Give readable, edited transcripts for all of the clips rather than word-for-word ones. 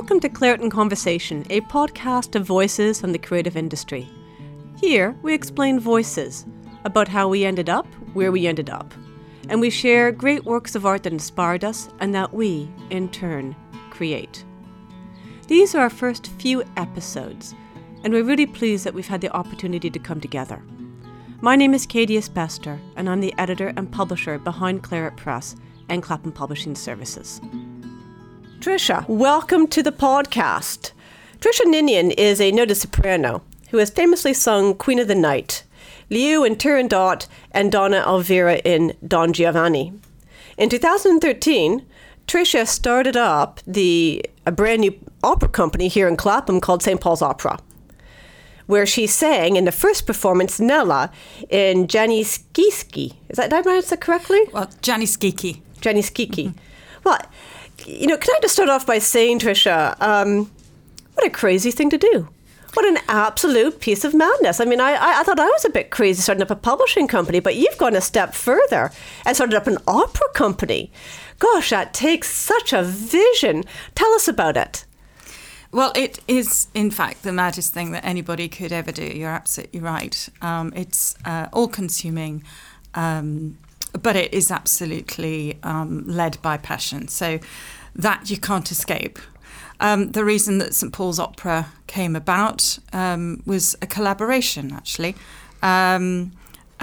Welcome to Claret in Conversation, a podcast of voices from the creative industry. Here, we explain voices, about how we ended up where we ended up. And we share great works of art that inspired us and that we, in turn, create. These are our first few episodes, and we're really pleased that we've had the opportunity to come together. My name is Katie Espester, and I'm the editor and publisher behind Claret Press and Clapham Publishing Services. Trisha, welcome to the podcast. Trisha Ninian is a noted soprano who has famously sung Queen of the Night, Liu in Turandot, and Donna Elvira in Don Giovanni. In 2013, Trisha started up a brand new opera company here in Clapham called St. Paul's Opera, where she sang in the first performance Nella in Janicki. Did I pronounce that correctly? Well, Janicki. Janicki. Well, can I just start off by saying, Trisha, what a crazy thing to do. What an absolute piece of madness. I mean, I thought I was a bit crazy starting up a publishing company, but you've gone a step further and started up an opera company. Gosh, that takes such a vision. Tell us about it. Well, it is, in fact, the maddest thing that anybody could ever do. You're absolutely right. It's all-consuming, but it is absolutely led by passion. So that you can't escape. The reason that St. Paul's Opera came about was a collaboration, actually. And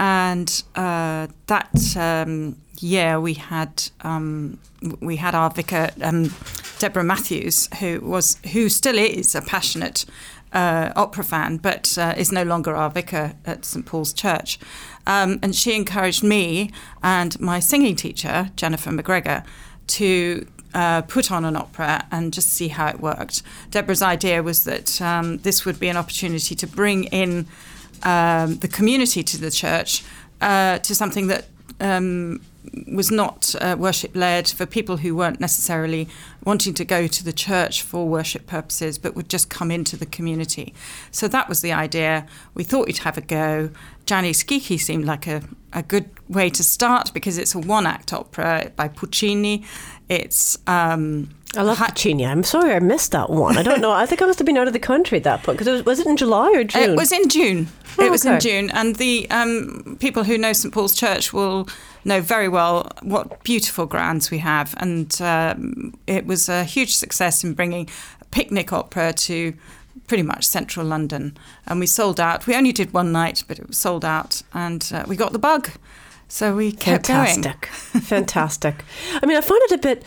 that year we had our vicar, Deborah Matthews, who still is a passionate opera fan, but is no longer our vicar at St. Paul's Church. And she encouraged me and my singing teacher, Jennifer McGregor, to put on an opera and just see how it worked. Deborah's idea was that this would be an opportunity to bring in the community to the church, to something that was not worship-led, for people who weren't necessarily wanting to go to the church for worship purposes, but would just come into the community. So that was the idea. We thought we'd have a go. Janicki seemed like a good way to start because it's a one-act opera by Puccini. It's I love Puccini. I'm sorry I missed that one. I don't know. I think I must have been out of the country at that point. Because was it in July or June? It was in June. It was okay. in June. And the people who know St. Paul's Church will know very well what beautiful grounds we have. And it was a huge success in bringing a picnic opera to pretty much central London. And we sold out. We only did one night, but it was sold out. And we got the bug. So we kept going. Fantastic. I mean, I find it a bit...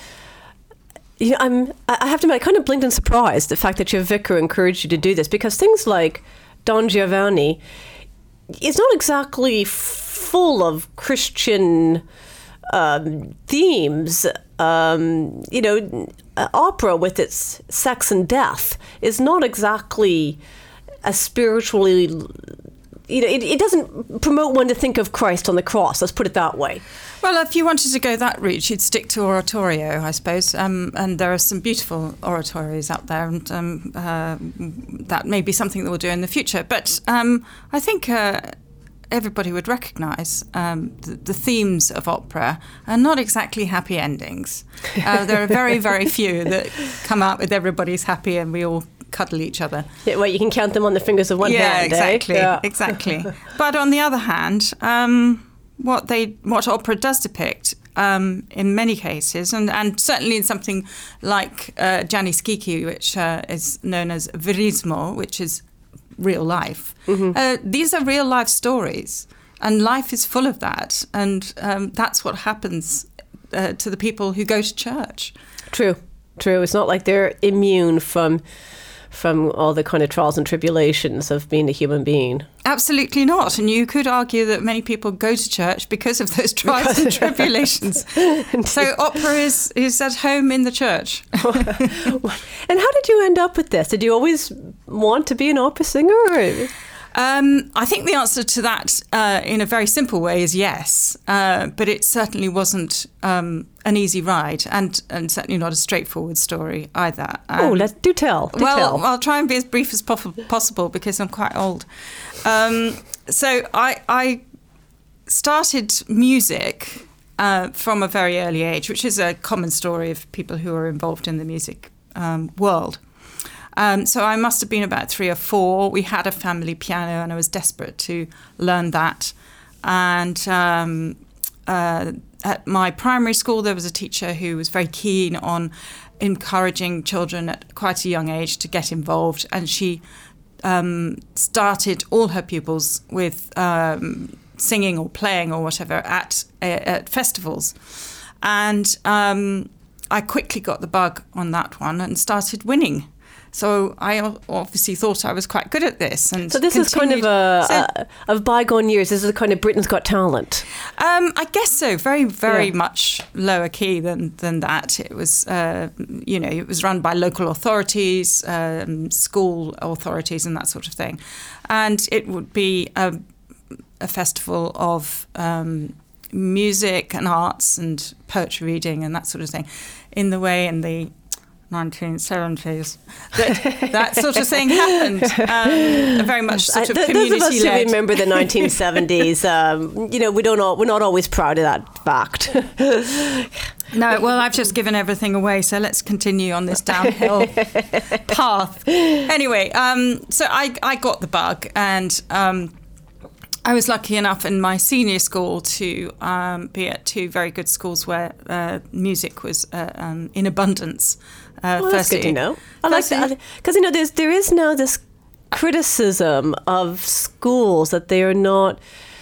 I have to admit, I kind of blinked in surprise the fact that your vicar encouraged you to do this, because things like Don Giovanni is not exactly full of Christian themes. Opera with its sex and death is not exactly a spiritually... it doesn't promote one to think of Christ on the cross, let's put it that way. Well, if you wanted to go that route, you'd stick to oratorio, I suppose. And there are some beautiful oratorios out there, and that may be something that we'll do in the future. But I think everybody would recognise the themes of opera are not exactly happy endings. There are very, very few that come out with everybody's happy and we all cuddle each other. Yeah, well, you can count them on the fingers of one hand. Exactly, Yeah, exactly. But on the other hand, what opera does depict, in many cases, and certainly in something like Janicki, which is known as verismo, which is real life. Mm-hmm. These are real life stories, and life is full of that, and that's what happens to the people who go to church. True. It's not like they're immune from all the kind of trials and tribulations of being a human being. Absolutely not. And you could argue that many people go to church because of those trials and tribulations. So opera is at home in the church. And how did you end up with this? Did you always want to be an opera singer? Or? I think the answer to that, in a very simple way, is yes. But it certainly wasn't an easy ride, and certainly not a straightforward story either. Do tell. I'll try and be as brief as possible because I'm quite old. So I started music from a very early age, which is a common story of people who are involved in the music world. So I must have been about 3 or 4. We had a family piano and I was desperate to learn that. And at my primary school, there was a teacher who was very keen on encouraging children at quite a young age to get involved. And she started all her pupils with singing or playing or whatever at festivals. And I quickly got the bug on that one and started winning. So I obviously thought I was quite good at this. And so this is kind of of bygone years. This is kind of Britain's Got Talent. I guess so. Very, very much lower key than that. It was, it was run by local authorities, school authorities and that sort of thing. And it would be a festival of music and arts and poetry reading and that sort of thing in the way in the 1970s that sort of thing happened. Very much sort of community-led. Those of us who remember the 1970s, we're not always proud of that fact. No, well, I've just given everything away, so let's continue on this downhill path. Anyway, so I got the bug, and I was lucky enough in my senior school to be at 2 very good schools where music was in abundance. Well, that's good to know. I like that because there is now this criticism of schools that they are not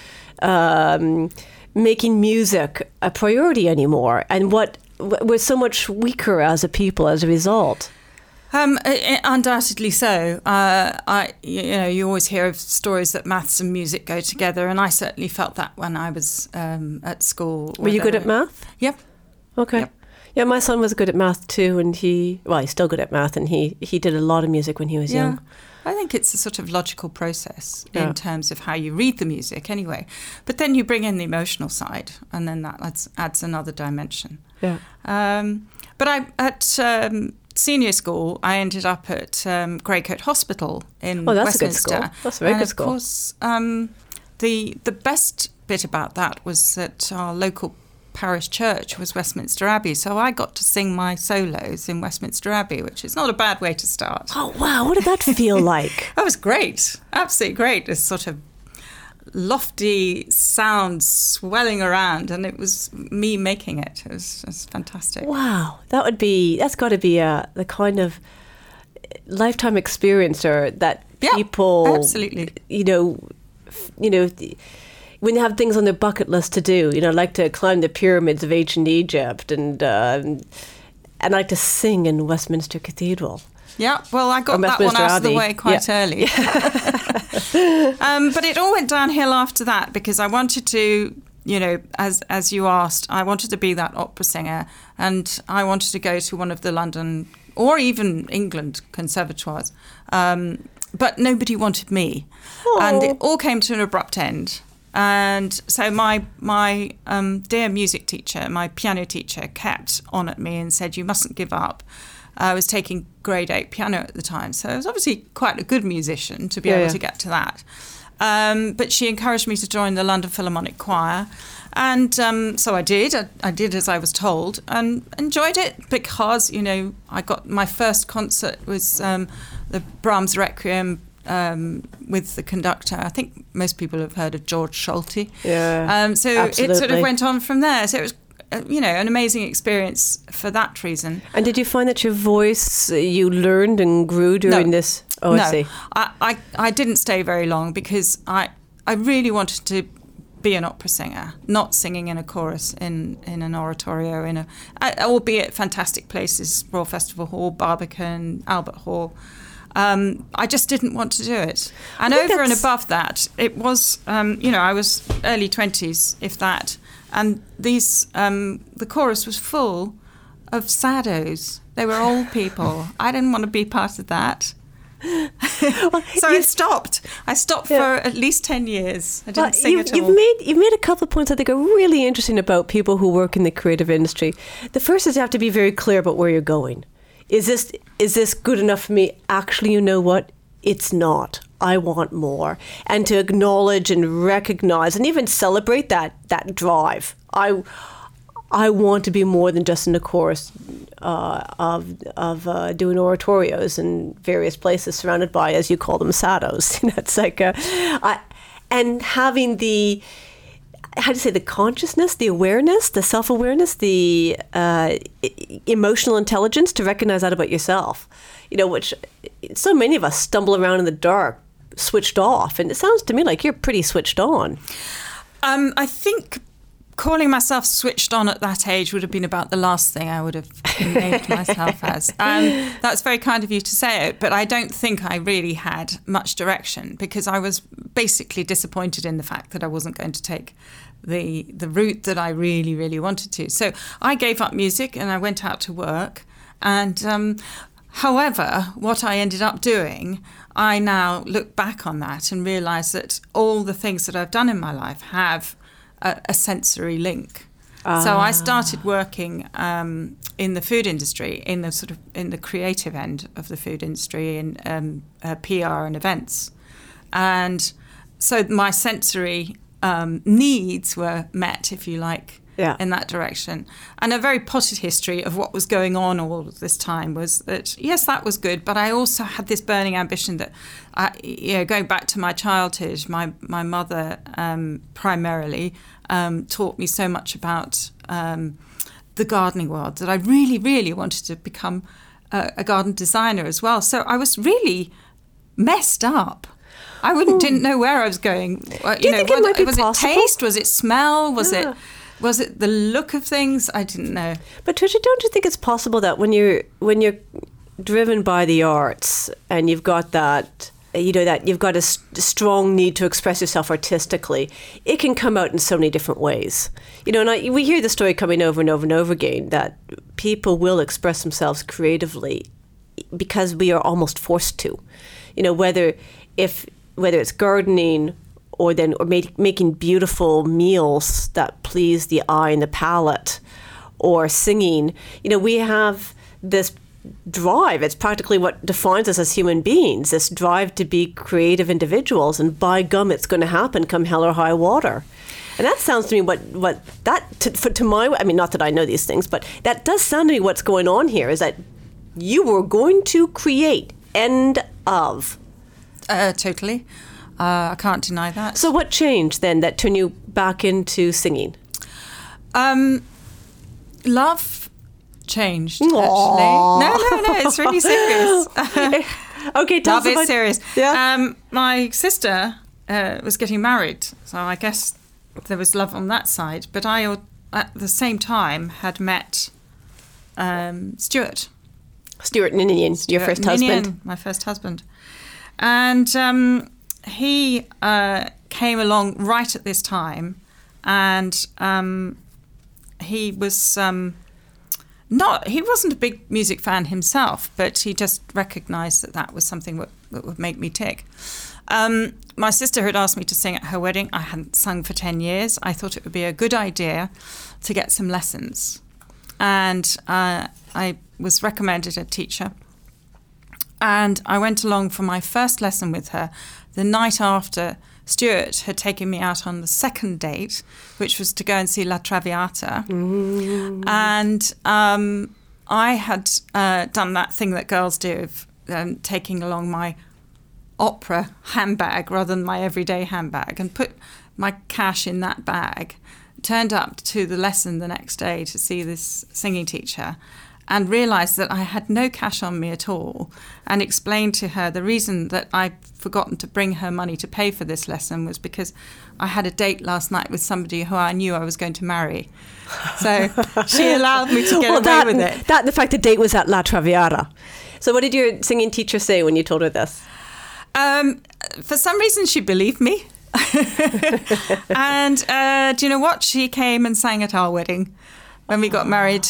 making music a priority anymore, and we're so much weaker as a people as a result. Undoubtedly so. You always hear of stories that maths and music go together, and I certainly felt that when I was at school. Were you good at math? Yep. Okay. Yep. Yeah, my son was good at math too, and he's still good at math, and he did a lot of music when he was young. I think it's a sort of logical process in terms of how you read the music anyway. But then you bring in the emotional side, and then that adds another dimension. Yeah. But at senior school, I ended up at Greycoat Hospital in Westminster. Oh, that's a good school. That's a very good school. And of course, the best bit about that was that our local parish church was Westminster Abbey, so I got to sing my solos in Westminster Abbey, which is not a bad way to start. Oh, wow. What did that feel like? That was great. Absolutely great. This sort of lofty sound swelling around, and it was me making it. It was fantastic. Wow. That's got to be the kind of lifetime experience that people, absolutely. When they have things on their bucket list to do, like to climb the pyramids of ancient Egypt and like to sing in Westminster Cathedral. Yeah, well, I got that one out of the way quite early. But it all went downhill after that because I wanted to, as you asked, I wanted to be that opera singer, and I wanted to go to one of the London or even England conservatoires. But nobody wanted me. Aww. And it all came to an abrupt end. And so my dear music teacher, my piano teacher, kept on at me and said, you mustn't give up. I was taking grade 8 piano at the time, so I was obviously quite a good musician to be able to get to that. But she encouraged me to join the London Philharmonic Choir. And so I did. I did as I was told and enjoyed it because, I got my first concert was the Brahms Requiem with the conductor. I think most people have heard of George Solti. Yeah, so absolutely. It sort of went on from there. So it was, an amazing experience for that reason. And did you find that your voice, you learned and grew during this? Oh, no. I see. I didn't stay very long because I really wanted to be an opera singer, not singing in a chorus in an oratorio, albeit fantastic places, Royal Festival Hall, Barbican, Albert Hall. I just didn't want to do it. And over and above that, it was, I was early 20s, if that. And the chorus was full of saddos. They were old people. I didn't want to be part of that. So I stopped. I stopped for at least 10 years. I didn't sing at all. You've made a couple of points I think are really interesting about people who work in the creative industry. The first is you have to be very clear about where you're going. Is this good enough for me? Actually, you know what? It's not. I want more. And to acknowledge and recognize and even celebrate that drive. I want to be more than just in the chorus of doing oratorios in various places surrounded by, as you call them, sados. It's like, and having the, how do you say, the consciousness, the awareness, the self-awareness, the emotional intelligence to recognize that about yourself, which so many of us stumble around in the dark, switched off. And it sounds to me like you're pretty switched on. I think calling myself switched on at that age would have been about the last thing I would have named myself as. That's very kind of you to say it, but I don't think I really had much direction, because I was basically disappointed in the fact that I wasn't going to take the route that I really, really wanted to. So I gave up music and I went out to work. And however, what I ended up doing, I now look back on that and realise that all the things that I've done in my life have a sensory link. So I started working in the food industry, in the creative end of the food industry, in PR and events. And so my sensory needs were met, if you like, in that direction. And a very potted history of what was going on all of this time was that, yes, that was good, but I also had this burning ambition that, going back to my childhood, my mother primarily taught me so much about the gardening world that I really, really wanted to become a garden designer as well. So I was really messed up. I didn't know where I was going. Do you think it might be possible? Was it taste? Was it smell? Was it the look of things? I didn't know. But Tricia, don't you think it's possible that when you're driven by the arts and you've got that, that you've got a strong need to express yourself artistically, it can come out in so many different ways. And we hear the story coming over and over and over again that people will express themselves creatively because we are almost forced to. Whether it's gardening or making beautiful meals that please the eye and the palate, or singing, we have this drive. It's practically what defines us as human beings, this drive to be creative individuals, and by gum, it's going to happen come hell or high water. And that sounds to me not that I know these things, but that does sound to me what's going on here is that you were going to create, end of. Totally. I can't deny that. So what changed then that turned you back into singing? Love changed, actually. No, it's really serious. Okay, tell us Love about... is serious. Yeah. My sister was getting married, so I guess there was love on that side. But I, at the same time, had met Stuart. Stuart Ninian, your first husband. My first husband. And he came along right at this time, and he was he wasn't a big music fan himself, but he just recognised that was something that would make me tick. My sister had asked me to sing at her wedding. I hadn't sung for 10 years. I thought it would be a good idea to get some lessons. And I was recommended a teacher. And I went along for my first lesson with her the night after Stuart had taken me out on the second date, which was to go and see La Traviata. Mm. And I had done that thing that girls do of taking along my opera handbag rather than my everyday handbag, and put my cash in that bag. Turned up to the lesson the next day to see this singing teacher, and realised that I had no cash on me at all, and explained to her the reason that I'd forgotten to bring her money to pay for this lesson was because I had a date last night with somebody who I knew I was going to marry. So she allowed me to get away with it. That the fact the date was at La Traviata. So what did your singing teacher say when you told her this? For some reason she believed me. And do you know what? She came and sang at our wedding when we got married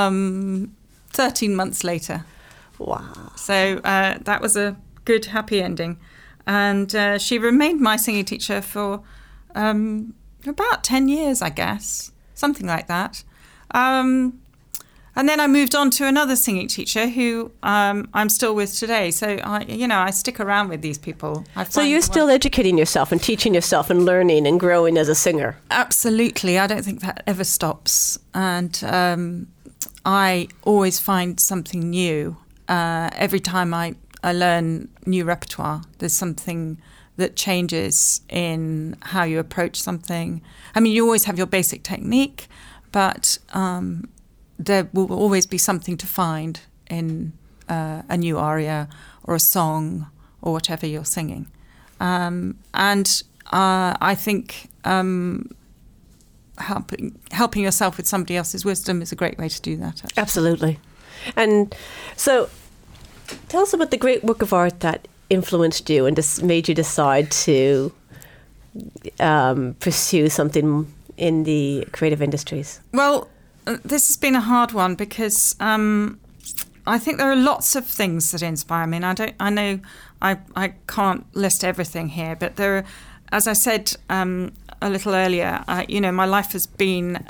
13 months later. Wow. So that was a good, happy ending. And she remained my singing teacher for about 10 years, I guess. Something like that. And then I moved on to another singing teacher who I'm still with today. So, I stick around with these people. So you're still educating yourself and teaching yourself and learning and growing as a singer? Absolutely. I don't think that ever stops. And I always find something new. Every time I learn new repertoire, there's something that changes in how you approach something. I mean, you always have your basic technique, but there will always be something to find in a new aria or a song or whatever you're singing. And I think helping yourself with somebody else's wisdom is a great way to do that, actually. Absolutely. And so tell us about the great work of art that influenced you and just made you decide to pursue something in the creative industries. Well, this has been a hard one because I think there are lots of things that inspire me, and I know I can't list everything here, but there are, as I said a little earlier, my life has been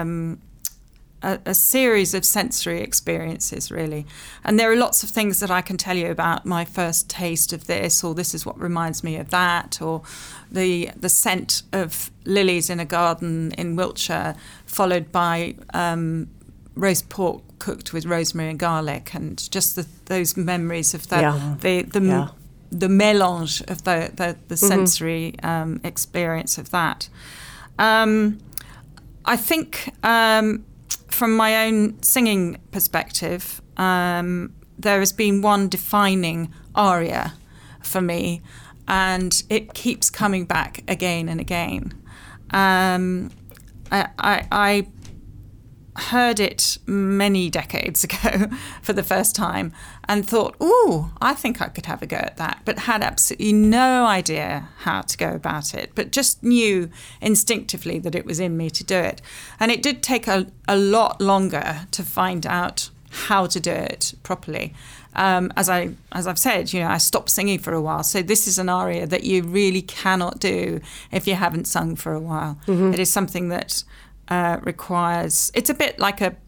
a series of sensory experiences, really. And there are lots of things that I can tell you about my first taste of this, or this is what reminds me of that, or the scent of lilies in a garden in Wiltshire, followed by roast pork cooked with rosemary and garlic, and just those memories of that, the mélange of the sensory experience of that. I think from my own singing perspective, there has been one defining aria for me, and it keeps coming back again and again. I heard it many decades ago for the first time and thought, ooh, I think I could have a go at that, but had absolutely no idea how to go about it, but just knew instinctively that it was in me to do it. And it did take a lot longer to find out how to do it properly. As I've said, I stopped singing for a while. So this is an aria that you really cannot do if you haven't sung for a while. Mm-hmm. It is something that requires, it's a bit like an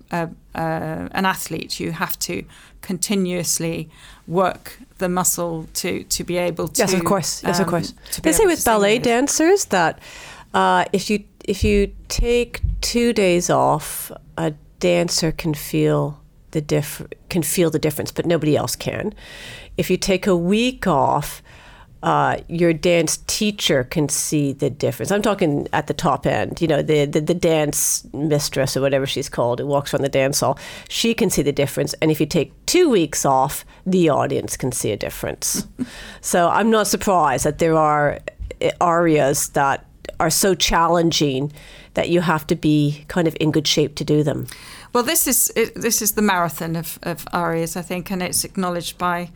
athlete. You have to continuously work the muscle to be able to. Yes, of course. They say with ballet dancers that if you take 2 days off, a dancer can feel the difference, but nobody else can. If you take a week off, your dance teacher can see the difference. I'm talking at the top end, the dance mistress or whatever she's called, who walks around the dance hall. She can see the difference. And if you take 2 weeks off, the audience can see a difference. So I'm not surprised that there are arias that are so challenging that you have to be kind of in good shape to do them. Well, this is the marathon of arias, I think, and it's acknowledged by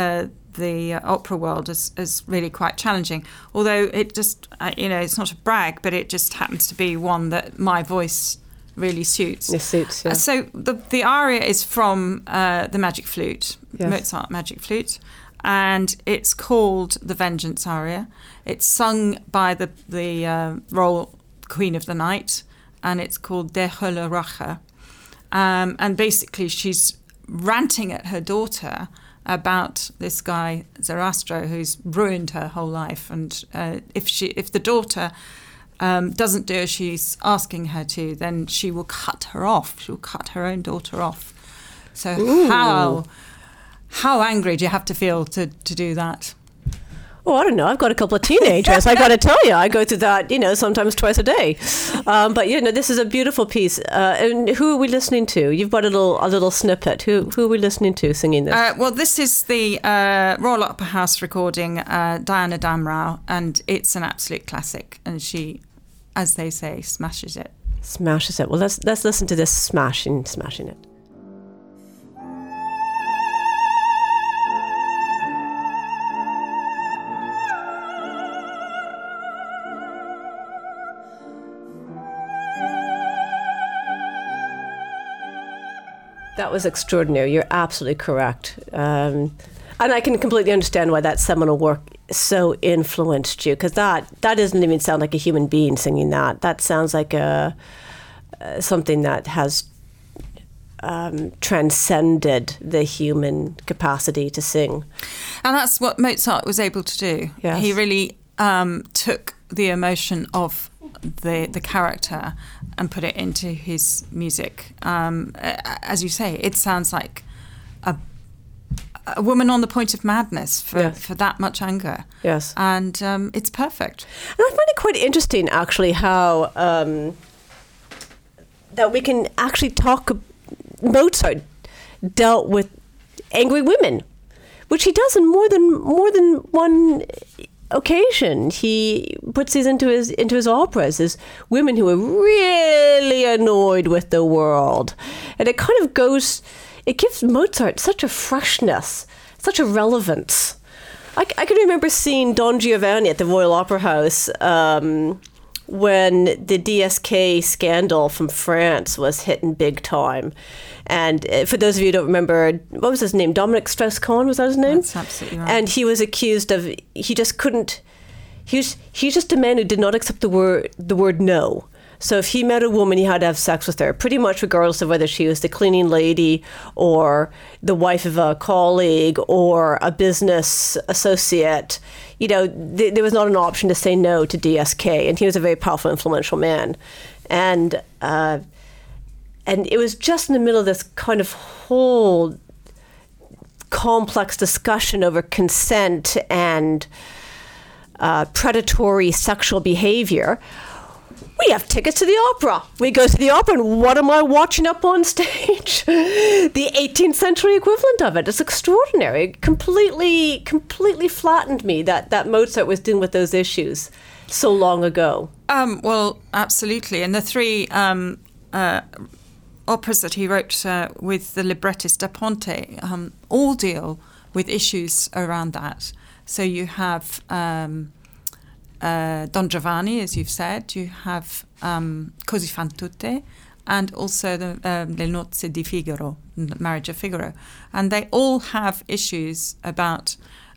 the opera world as really quite challenging. Although it just, it's not a brag, but it just happens to be one that my voice really suits. It suits, yeah. So the aria is from the Magic Flute, yes. Mozart Magic Flute, and it's called the Vengeance Aria. It's sung by the Royal Queen of the Night, and it's called Der Hölle Rache. And basically she's ranting at her daughter about this guy Zarastro, who's ruined her whole life, and if the daughter doesn't do as she's asking her to, then she will cut her off. She will cut her own daughter off. So Ooh. how angry do you have to feel to do that? Oh, I don't know. I've got a couple of teenagers. I got to tell you, I go through that, sometimes twice a day. But this is a beautiful piece. And who are we listening to? You've got a little snippet. Who are we listening to singing this? Well, this is the Royal Opera House recording, Diana Damrau, and it's an absolute classic. And she, as they say, smashes it. Smashes it. Well, let's listen to this smashing it. That was extraordinary. You're absolutely correct. And I can completely understand why that seminal work so influenced you, because that doesn't even sound like a human being singing that. That sounds like something that has transcended the human capacity to sing. And that's what Mozart was able to do. Yes. He really took the emotion of the character and put it into his music. As you say, it sounds like a woman on the point of madness for that much anger. Yes. And it's perfect. And I find it quite interesting, actually, how that we can actually talk. Mozart dealt with angry women, which he does in more than one occasion. He puts these into his operas as women who are really annoyed with the world, and it kind of goes. It gives Mozart such a freshness, such a relevance. I can remember seeing Don Giovanni at the Royal Opera House when the DSK scandal from France was hitting big time. And for those of you who don't remember, what was his name? Dominic Strauss-Kahn, was that his name? That's absolutely right. And he was accused of, he just he's just a man who did not accept the word no. So if he met a woman, he had to have sex with her, pretty much regardless of whether she was the cleaning lady or the wife of a colleague or a business associate. You know, there was not an option to say no to DSK, and he was a very powerful, influential man. And it was just in the middle of this kind of whole complex discussion over consent and predatory sexual behavior. We have tickets to the opera. We go to the opera, and what am I watching up on stage? The 18th century equivalent of it. It's extraordinary. It completely flattened me that Mozart was dealing with those issues so long ago. Well, absolutely. And the three operas that he wrote with the librettist Da Ponte all deal with issues around that. So you have Don Giovanni, as you've said. You have Così fan tutte, and also the Le Nozze di Figaro, Marriage of Figaro. And they all have issues about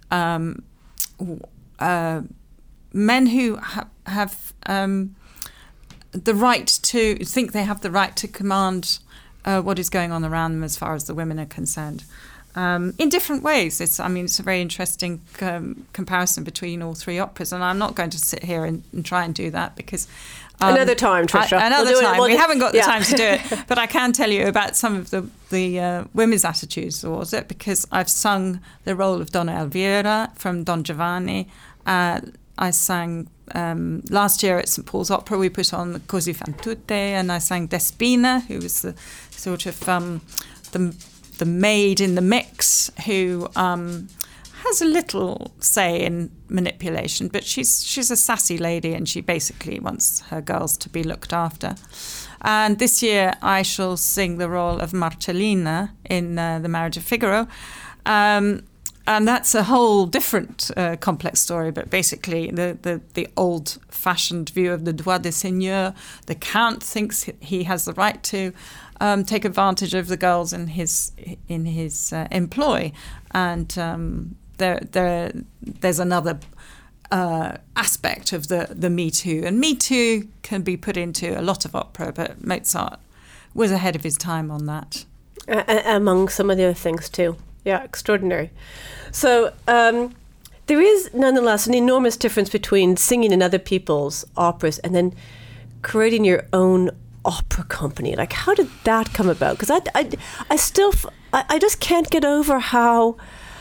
men who have the right to think they have the right to command what is going on around them as far as the women are concerned. In different ways. It's a very interesting comparison between all three operas, and I'm not going to sit here and try and do that because... another time, Tricia. Another time. We haven't got the time to do it, but I can tell you about some of the women's attitudes towards it, because I've sung the role of Donna Elvira from Don Giovanni. I sang last year at St Paul's Opera. We put on Così fan tutte, and I sang Despina, who was the sort of the maid in the mix, who has a little say in manipulation, but she's a sassy lady, and she basically wants her girls to be looked after. And this year I shall sing the role of Marcellina in The Marriage of Figaro. And that's a whole different complex story, but basically the old-fashioned view of the droit des seigneurs. The count thinks he has the right to take advantage of the girls in his employ, and there's another aspect of the Me Too, and Me Too can be put into a lot of opera, but Mozart was ahead of his time on that. Among some of the other things too. Yeah, extraordinary. So there is nonetheless an enormous difference between singing in other people's operas and then creating your own opera company. Like, how did that come about? Because I just can't get over how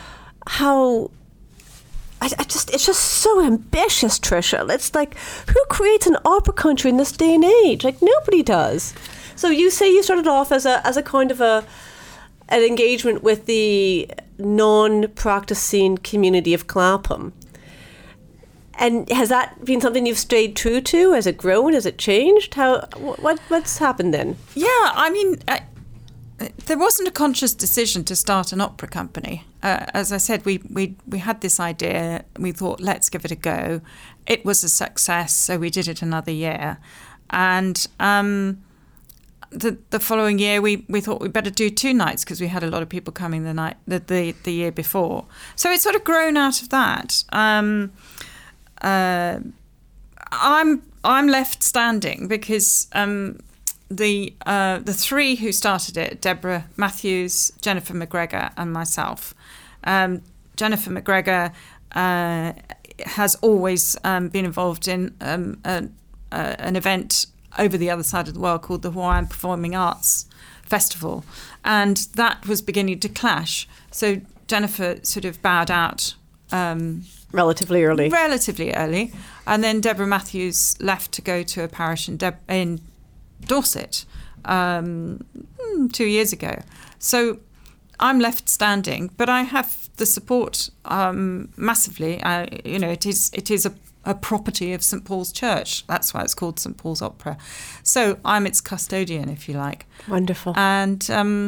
it's just so ambitious, Tricia. It's like, who creates an opera country in this day and age? Like, nobody does. So you say you started off as a kind of an engagement with the non-practicing community of Clapham. And has that been something you've stayed true to? Has it grown? Has it changed? What's happened then? Yeah, there wasn't a conscious decision to start an opera company. As I said, we had this idea. We thought, let's give it a go. It was a success, so we did it another year. And the following year, we thought we'd better do 2 nights, because we had a lot of people coming the year before. So it's sort of grown out of that. I'm left standing because the three who started it, Deborah Matthews, Jennifer McGregor, and myself. Jennifer McGregor has always been involved in an event over the other side of the world called the Hawaiian Performing Arts Festival, and that was beginning to clash. So Jennifer sort of bowed out relatively early, and then Deborah Matthews left to go to a parish in Dorset 2 years ago. So I'm left standing, but I have the support massively. It is a property of St Paul's Church. That's why it's called St Paul's Opera. So I'm its custodian, if you like. Wonderful. And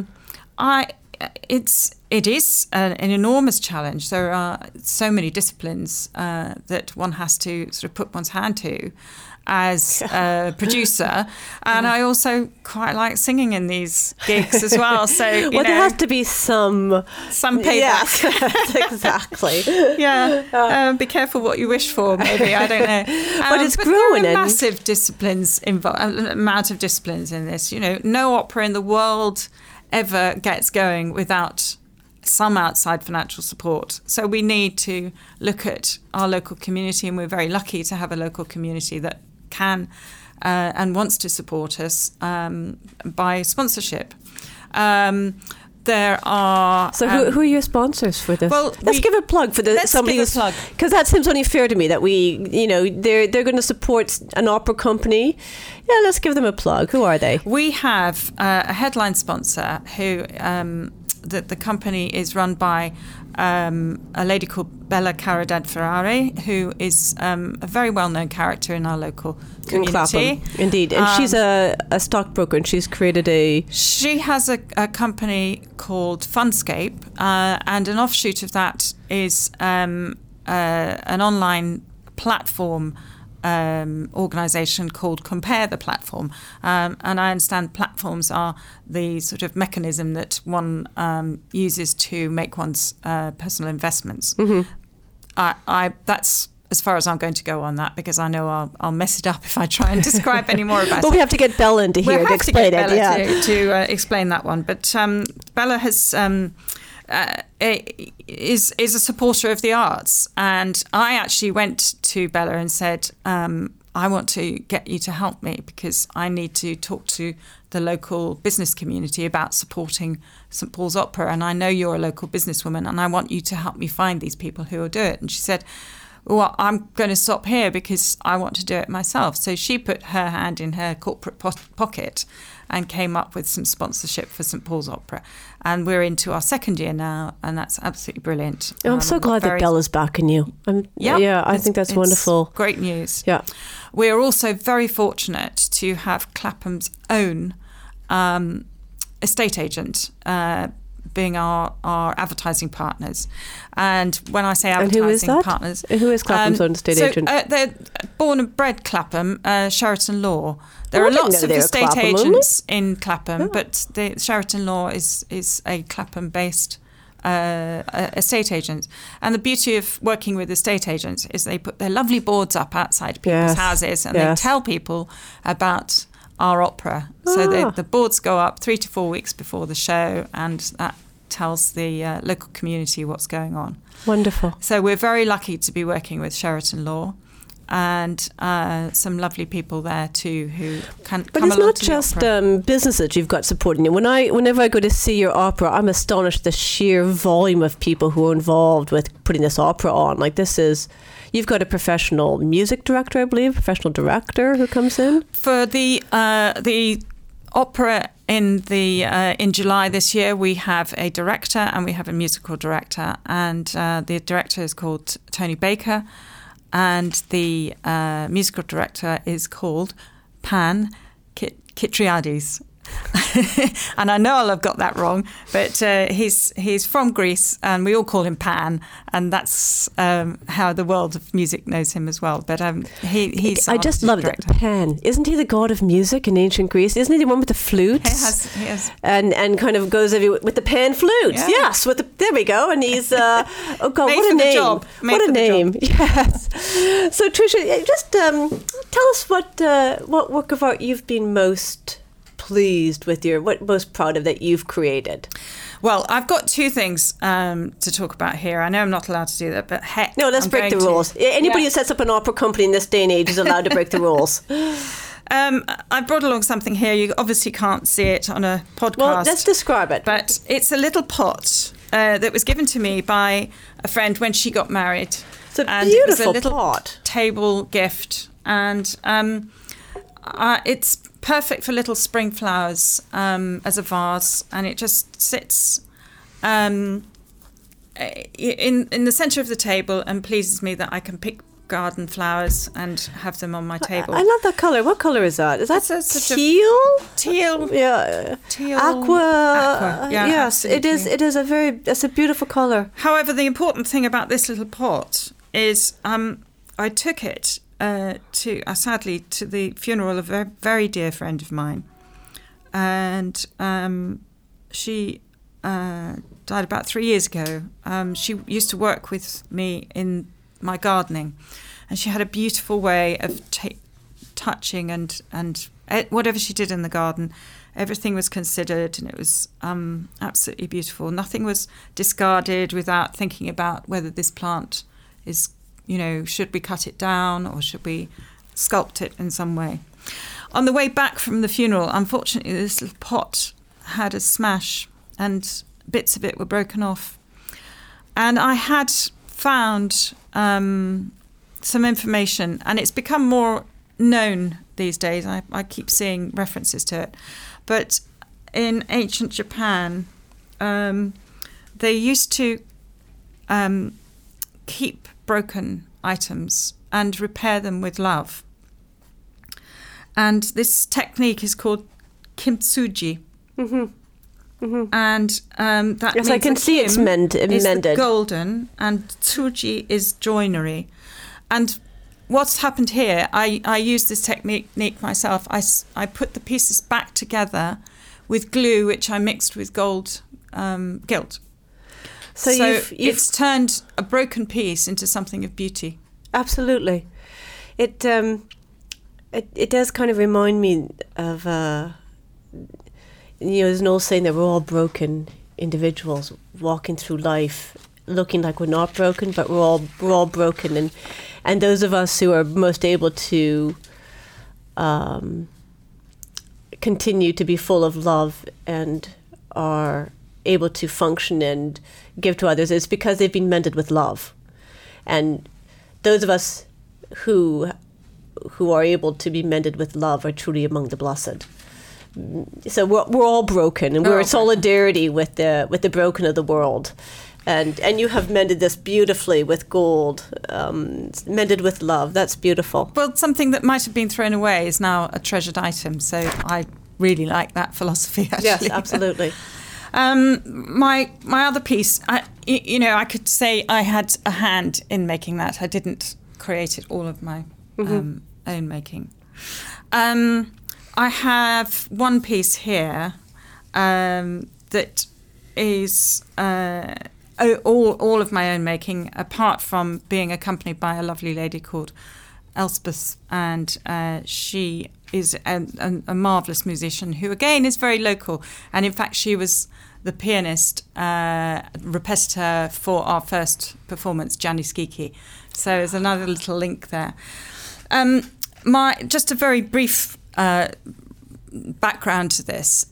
it is an enormous challenge. There are so many disciplines that one has to sort of put one's hand to as a producer, and I also quite like singing in these gigs as well. So there has to be some payback. Yes, exactly. Yeah, be careful what you wish for. Maybe, I don't know. But it's growing. There are massive disciplines involved. Amount of disciplines in this. No opera in the world ever gets going without some outside financial support. So we need to look at our local community, and we're very lucky to have a local community that can and wants to support us by sponsorship. There are... So who are your sponsors for this? Well, let's give a plug for somebody who's... Because that seems only fair to me that they're going to support an opera company. Yeah, let's give them a plug. Who are they? We have a headline sponsor who... The company is run by a lady called Bella Caradad-Ferrari, who is a very well-known character in our local community. In Clapham, indeed. And she's a stockbroker, and she's created a... She has a company called Funscape, and an offshoot of that is an online platform organisation called Compare the Platform. And I understand platforms are the sort of mechanism that one uses to make one's personal investments. Mm-hmm. That's as far as I'm going to go on that, because I know I'll mess it up if I try and describe any more about it. But we have to get Bella into here to explain it. Bella to explain that one. But Bella has... is a supporter of the arts, and I actually went to Bella and said, I want to get you to help me because I need to talk to the local business community about supporting St Paul's Opera, and I know you're a local businesswoman and I want you to help me find these people who will do it. And she said, well, I'm going to stop here because I want to do it myself. So she put her hand in her corporate pocket and came up with some sponsorship for St Paul's Opera. And we're into our second year now, and that's absolutely brilliant. Oh, I'm so glad that Bella's backing you. I think that's wonderful. Great news. Yeah. We're also very fortunate to have Clapham's own estate agent being our advertising partners. And when I say advertising partners... Who is Clapham's own estate agent? They're born and bred Clapham, Sheraton Law. There are lots of estate agents in Clapham, but the Sheraton Law is a Clapham-based estate agent. And the beauty of working with estate agents is they put their lovely boards up outside people's houses, and they tell people about our opera. So the boards go up 3 to 4 weeks before the show, and that tells the local community what's going on. Wonderful. So we're very lucky to be working with Sheraton Law, and some lovely people there too who can But come it's along not to just the opera. businesses you've got supporting you. Whenever I go to see your opera, I'm astonished the sheer volume of people who are involved with putting this opera on. Like, this is... You've got a professional music director, I believe, professional director who comes in for the opera. In July this year, we have a director and we have a musical director, and the director is called Tony Baker, and the musical director is called Pan Kytriadis. And I know I'll have got that wrong, but he's from Greece, and we all call him Pan, and that's how the world of music knows him as well. But he's I just love it. Pan, isn't he the god of music in ancient Greece? Isn't he the one with the flutes? He has. And kind of goes with the pan flutes. Yeah. Yes, there we go. And he's oh god, what a name! What a name! Yes. So Tricia, just tell us what work of art you've been most pleased with most proud of that you've created? Well, I've got two things to talk about here. I know I'm not allowed to do that, but heck, no, let's break the rules. Anybody who sets up an opera company in this day and age is allowed to break the rules. I brought along something here. You obviously can't see it on a podcast. Well, let's describe it. But it's a little pot that was given to me by a friend when she got married. It's a beautiful little pot. Table gift, and it's perfect for little spring flowers as a vase, and it just sits in the centre of the table and pleases me that I can pick garden flowers and have them on my table. I love that colour. What colour is that? Is that teal? Teal. Yeah. Teal. Aqua. Yeah, yes, absolutely. It's a beautiful colour. However, the important thing about this little pot is I took it sadly to the funeral of a very dear friend of mine, and she died about 3 years ago. She used to work with me in my gardening, and she had a beautiful way of touching and whatever she did in the garden, everything was considered, and it was absolutely beautiful. Nothing was discarded without thinking about whether this plant is, should we cut it down or should we sculpt it in some way. On the way back from the funeral, unfortunately, this little pot had a smash and bits of it were broken off. And I had found some information, and it's become more known these days. I keep seeing references to it. But in ancient Japan, they used to keep broken items and repair them with love. And this technique is called kintsugi. Mm-hmm. Mm-hmm. And that means I can see it's mended. Is golden, and tsuji is joinery. And what's happened here, I used this technique myself. I put the pieces back together with glue, which I mixed with gold gilt. So it's turned a broken piece into something of beauty. Absolutely. It does kind of remind me of, there's an old saying that we're all broken individuals walking through life looking like we're not broken, but we're all broken. And those of us who are most able to continue to be full of love and are able to function and give to others, it's because they've been mended with love. And those of us who are able to be mended with love are truly among the blessed. So we're all broken, and we're in solidarity with the broken of the world. And you have mended this beautifully with gold, mended with love. That's beautiful. Well, something that might have been thrown away is now a treasured item. So I really like that philosophy, actually. Yes, absolutely. My other piece, I could say I had a hand in making that. I didn't create it all of my own making. I have one piece here that is all of my own making, apart from being accompanied by a lovely lady called Elspeth, and she is a marvellous musician who, again, is very local. And in fact, she was the pianist, repetitor for our first performance, Gianni Schicchi. So there's another little link there. Just a very brief background to this.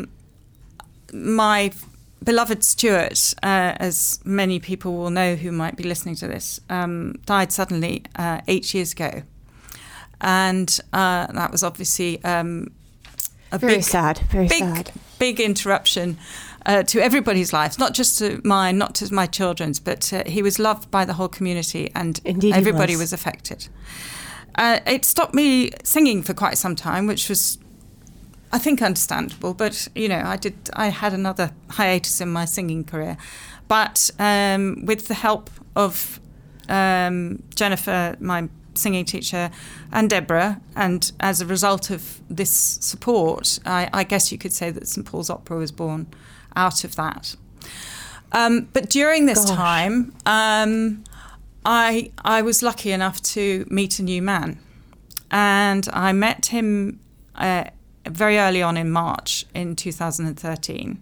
My beloved Stuart, as many people will know who might be listening to this, died suddenly 8 years ago. And that was obviously very sad. Big interruption to everybody's lives, not just to mine, not to my children's, but he was loved by the whole community, and indeed everybody was affected. It stopped me singing for quite some time, which was, I think, understandable. But I had another hiatus in my singing career. But with the help of Jennifer, my singing teacher, and Deborah, and as a result of this support, I guess you could say that St Paul's Opera was born out of that. But during this time, I was lucky enough to meet a new man, and I met him very early on in March in 2013.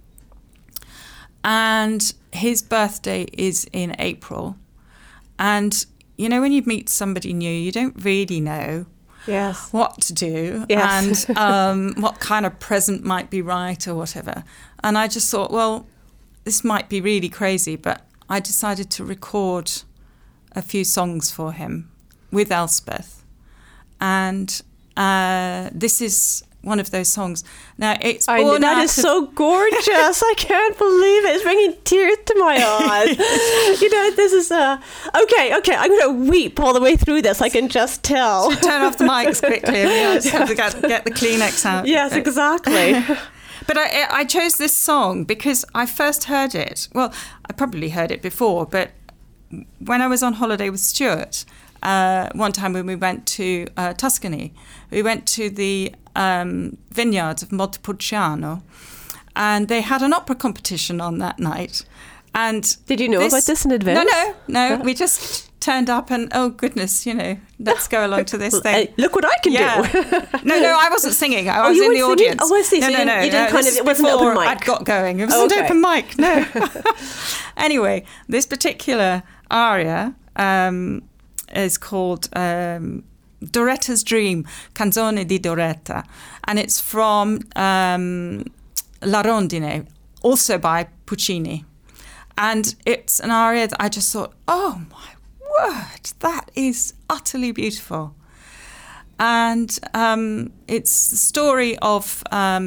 And his birthday is in April. And, you know, when you meet somebody new, you don't really know what to do and what kind of present might be right or whatever. And I just thought, well, this might be really crazy, but I decided to record a few songs for him with Elspeth. And this is one of those songs. Now, it's that is so gorgeous. I can't believe it. It's bringing tears to my eyes. You know, this is okay. I'm going to weep all the way through this. I can just tell. Turn off the mics quickly. I just have to get the Kleenex out. Yes, exactly. But I chose this song because I first heard it. Well, I probably heard it before, but when I was on holiday with Stuart, one time when we went to Tuscany, we went to the vineyards of Montepulciano, and they had an opera competition on that night. And did you know about this in advance? No. We just turned up and, oh goodness, you know, let's go along to this thing. Look what I can do. No, I wasn't singing. I was in the audience. Oh, I see. No. You didn't kind of, it wasn't an open mic. I'd got going. It was an open mic. No. Anyway, this particular aria is called Doretta's Dream, Canzone di Doretta, and it's from La Rondine, also by Puccini. And it's an aria that I just thought, oh my word, that is utterly beautiful. And it's the story of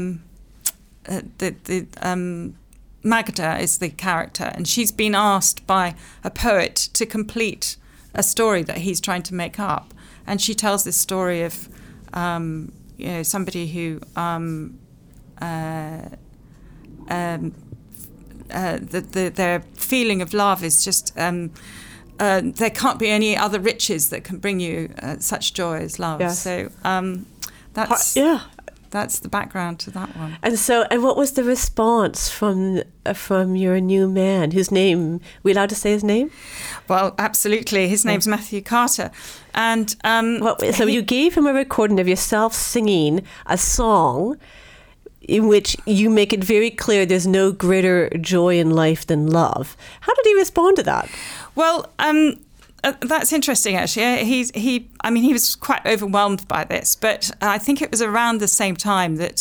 Magda is the character, and she's been asked by a poet to complete a story that he's trying to make up. And she tells this story of, somebody who their feeling of love is just there can't be any other riches that can bring you such joy as love. Yes. So that's the background to that one. And what was the response from your new man, whose name, we allowed to say his name? Well, absolutely. His name's Matthew Carter. And so you gave him a recording of yourself singing a song in which you make it very clear there's no greater joy in life than love. How did he respond to that? Well, that's interesting, actually. He was quite overwhelmed by this, but I think it was around the same time that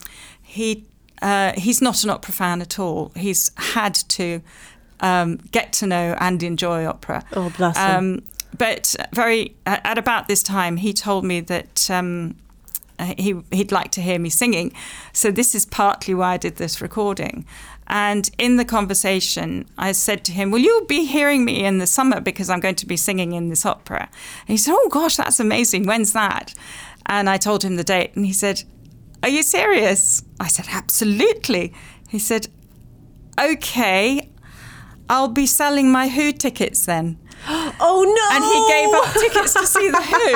he's not an opera fan at all. He's had to get to know and enjoy opera. Oh, bless him. But at about this time, he told me that he'd like to hear me singing. So this is partly why I did this recording. And in the conversation, I said to him, will you be hearing me in the summer because I'm going to be singing in this opera? And he said, oh, gosh, that's amazing. When's that? And I told him the date. And he said, are you serious? I said, absolutely. He said, OK, I'll be selling my Who tickets then. Oh, no. And he gave up tickets to see the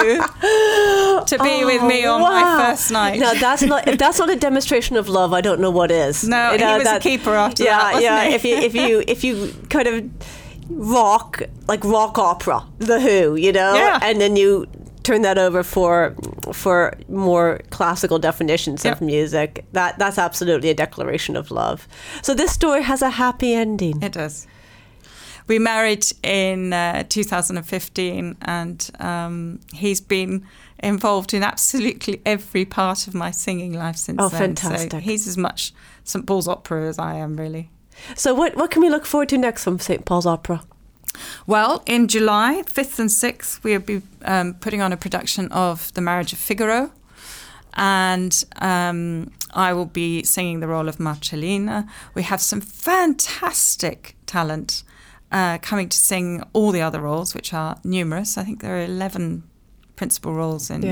Who to be with me on my first night. No, if that's not a demonstration of love, I don't know what is. No, he was a keeper after that, wasn't he? If you kind of rock opera, the Who, you know, and then you turn that over for more classical definitions of music, that's absolutely a declaration of love. So this story has a happy ending. It does. We married in 2015, and he's been involved in absolutely every part of my singing life since then. Oh, fantastic. So he's as much St Paul's Opera as I am, really. So what can we look forward to next from St Paul's Opera? Well, in July 5th and 6th, we'll be putting on a production of The Marriage of Figaro. And I will be singing the role of Marcellina. We have some fantastic talent coming to sing all the other roles, which are numerous. I think there are 11 principal roles in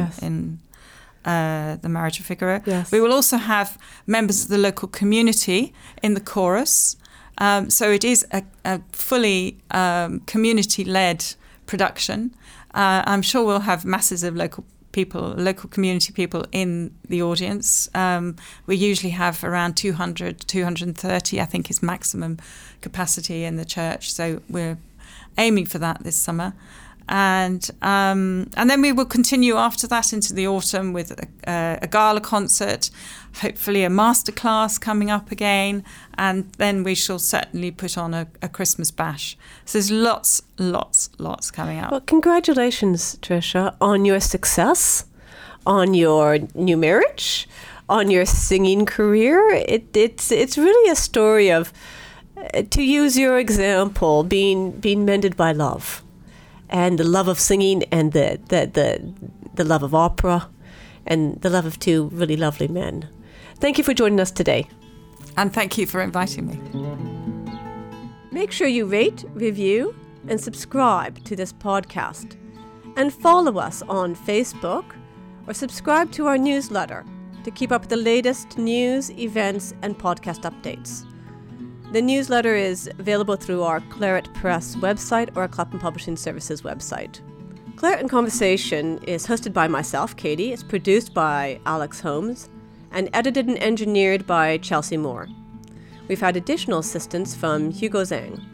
The Marriage of Figaro. Yes. We will also have members of the local community in the chorus. So it is a fully community-led production. I'm sure we'll have masses of local community people in the audience. We usually have around 200, 230, I think is maximum capacity in the church. So we're aiming for that this summer. And then we will continue after that into the autumn with a gala concert, hopefully a masterclass coming up again, and then we shall certainly put on a Christmas bash. So there's lots coming up. Well, congratulations, Tricia, on your success, on your new marriage, on your singing career. It's really a story of, to use your example, being mended by love. And the love of singing, and the love of opera, and the love of two really lovely men. Thank you for joining us today. And thank you for inviting me. Make sure you rate, review, and subscribe to this podcast. And follow us on Facebook, or subscribe to our newsletter to keep up with the latest news, events, and podcast updates. The newsletter is available through our Claret Press website or our Clapham Publishing Services website. Claret in Conversation is hosted by myself, Katie. It's produced by Alex Holmes and edited and engineered by Chelsea Moore. We've had additional assistance from Hugo Zhang.